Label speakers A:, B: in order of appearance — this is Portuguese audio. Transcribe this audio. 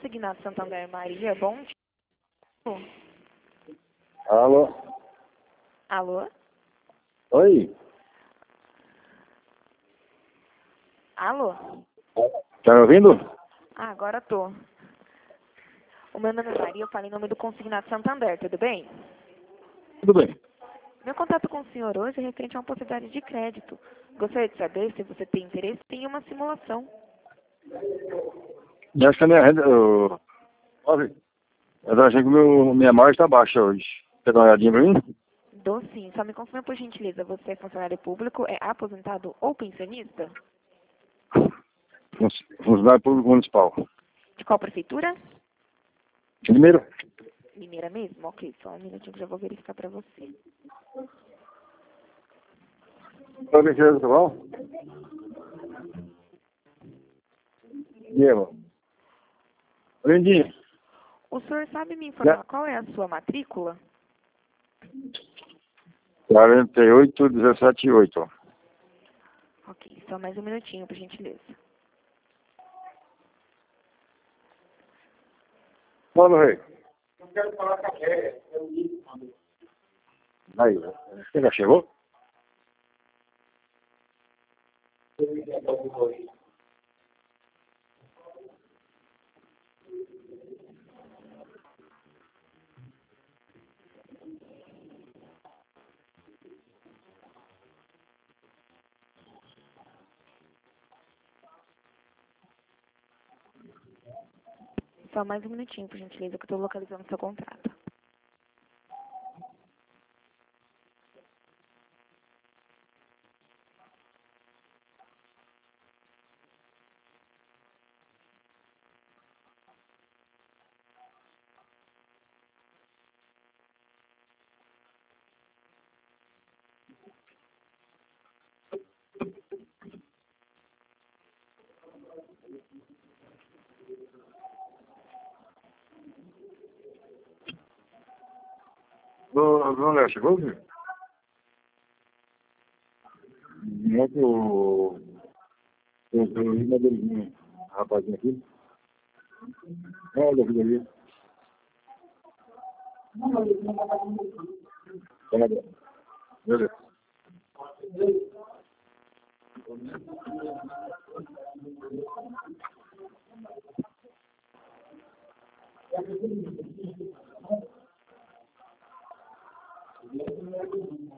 A: Consignado Santander Maria, bom dia.
B: Alô?
A: Alô?
B: Oi?
A: Alô?
B: Tá me ouvindo?
A: Ah, agora tô. O meu nome é Maria, eu falo em nome do Consignado Santander, tudo bem?
B: Tudo bem.
A: Meu contato com o senhor hoje é referente a uma possibilidade de crédito. Gostaria de saber se você tem interesse em uma simulação.
B: E acho que a minha renda... Eu tô achando que minha margem tá baixa hoje. Quer dar uma olhadinha pra mim?
A: Dou sim, só me confirma por gentileza, você é funcionário público, é aposentado ou pensionista?
B: Funcionário público municipal.
A: De qual prefeitura?
B: Primeiro?
A: Mineira mesmo? Ok, só um minutinho que já vou verificar pra você.
B: Oi, Bencheiro, tá bom? Diego. Lindinho.
A: O senhor sabe me informar qual é a sua matrícula?
B: 48,17,8.
A: Ok, só mais um minutinho, por gentileza.
B: Fala, rei. Aí, você já chegou?
A: Só mais um minutinho, por gentileza, que eu estou localizando o seu contrato.
B: Dona Léo, chegou, filho? Muito... Tem uma delezinha, rapazinho aqui. Olha, filho ali. Beleza.